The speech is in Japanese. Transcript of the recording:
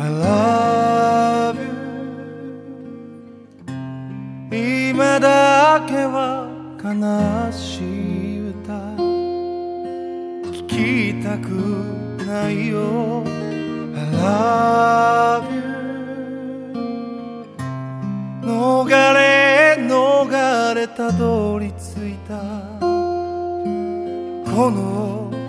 love you 今だけは悲しい歌聞きたくないよ I love you 逃れたどり着いたこの